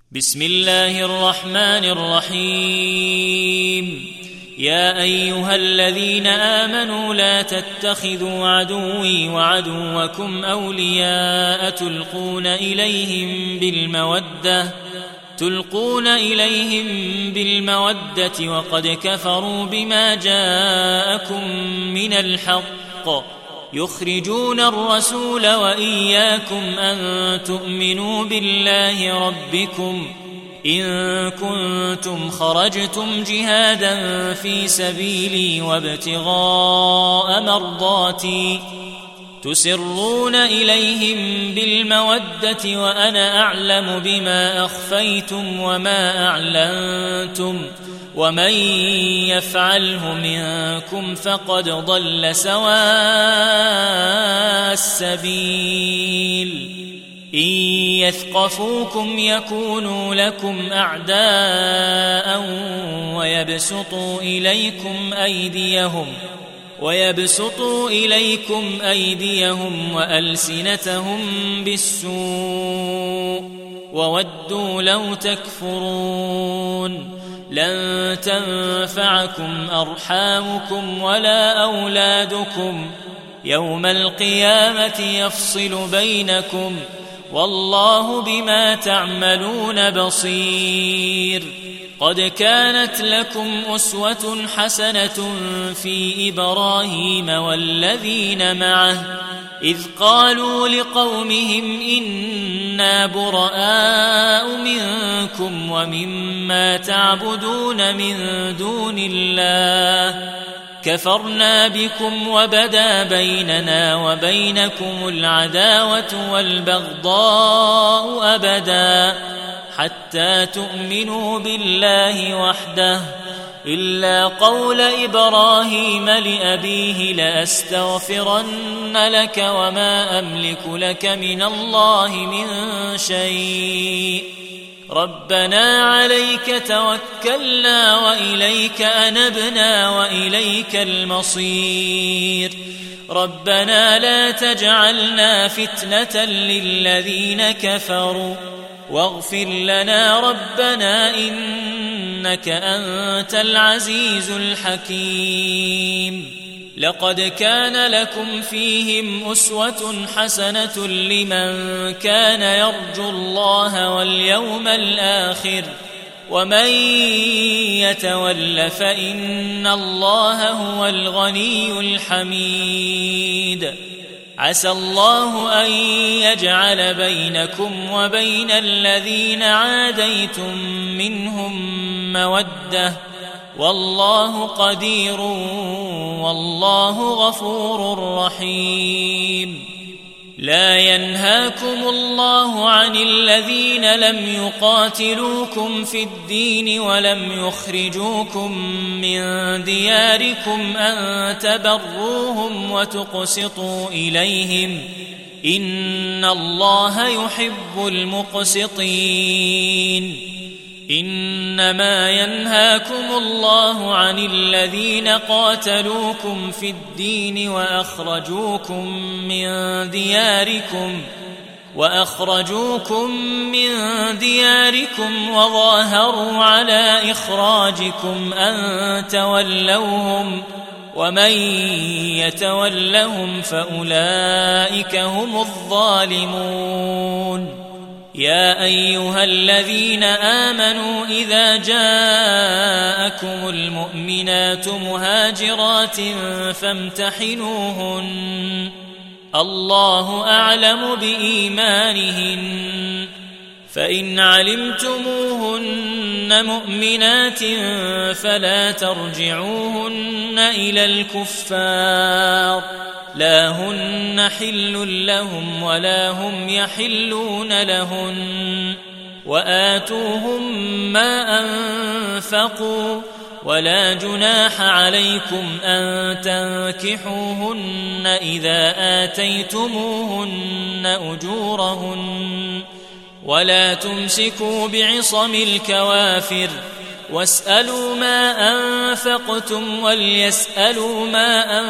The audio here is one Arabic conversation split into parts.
بسم الله الرحمن الرحيم. يا أيها الذين آمنوا لا تتخذوا عدوي وعدوكم أولياء تلقون إليهم بالمودة وقد كفروا بما جاءكم من الحق يخرجون الرسول وإياكم أن تؤمنوا بالله ربكم إن كنتم خرجتم جهادا في سبيلي وابتغاء مرضاتي تسرون إليهم بالمودة وأنا أعلم بما أخفيتم وما أعلنتم ومن يفعله منكم فقد ضل سواء السبيل. إن يثقفوكم يكونوا لكم أعداء ويبسطوا إليكم أيديهم وألسنتهم بالسوء وودوا لو تكفرون. لن تنفعكم أرحامكم ولا أولادكم يوم القيامة يفصل بينكم والله بما تعملون بصير. قد كانت لكم أسوة حسنة في إبراهيم والذين معه إذ قالوا لقومهم إنا براء منكم ومما تعبدون من دون الله كفرنا بكم وبدا بيننا وبينكم العداوة والبغضاء أبدا حتى تؤمنوا بالله وحده إلا قول إبراهيم لأبيه لأستغفرن لك وما أملك لك من الله من شيء ربنا عليك توكلنا وإليك أنبنا وإليك المصير. ربنا لا تجعلنا فتنة للذين كفروا واغفر لنا ربنا إنك أنت العزيز الحكيم. لقد كان لكم فيهم أسوة حسنة لمن كان يرجو الله واليوم الآخر ومن يتول فإن الله هو الغني الحميد. عسى الله أن يجعل بينكم وبين الذين عاديتم منهم مودة والله قدير والله غفور رحيم. لا ينهاكم الله عن الذين لم يقاتلوكم في الدين ولم يخرجوكم من دياركم أن تبروهم وتقسطوا إليهم إن الله يحب المقسطين. إنما ينهاكم الله عن الذين قاتلوكم في الدين وأخرجوكم من دياركم وظاهروا على إخراجكم أن تولوهم ومن يتولهم فأولئك هم الظالمون. يا أيها الذين آمنوا إذا جاءكم المؤمنات مهاجرات فامتحنوهن الله أعلم بإيمانهن فإن علمتموهن مؤمنات فلا ترجعوهن إلى الكفار لا هن حل لهم ولا هم يحلون لهن وآتوهم ما أنفقوا ولا جناح عليكم أن تنكحوهن إذا آتيتموهن أجورهن ولا تمسكوا بعصم الكوافر واسألوا ما أنفقتم وليسألوا ما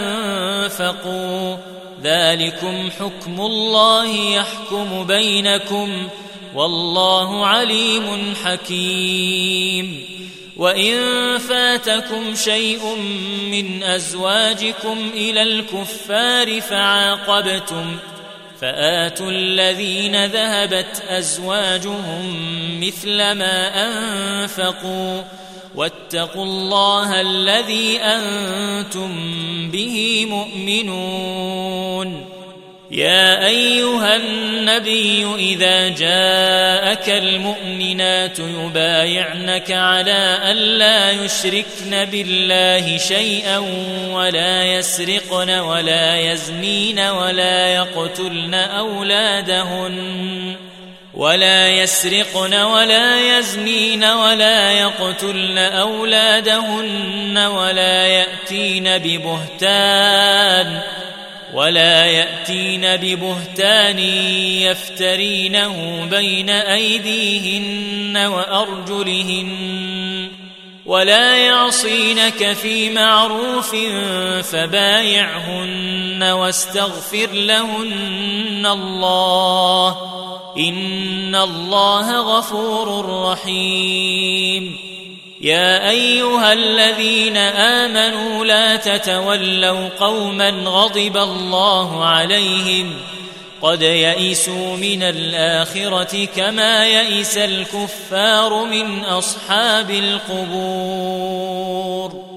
أنفقوا ذلكم حكم الله يحكم بينكم والله عليم حكيم. وإن فاتكم شيء من أزواجكم إلى الكفار فعاقبتم فآتوا الذين ذهبت أزواجهم مثل ما أنفقوا واتقوا الله الذي أنتم به مؤمنون. يا أيها النبي إذا جاءك المؤمنات يبايعنك على ألا يشركن بالله شيئا ولا يسرقن ولا يزنين ولا يقتلن أولادهن ولا يأتين ببهتان يفترينه بين أيديهن وأرجلهن ولا يعصينك في معروف فبايعهن واستغفر لهن الله إن الله غفور رحيم. يا أيها الذين آمنوا لا تتولوا قوما غضب الله عليهم قد يئسوا من الآخرة كما يئس الكفار من أصحاب القبور.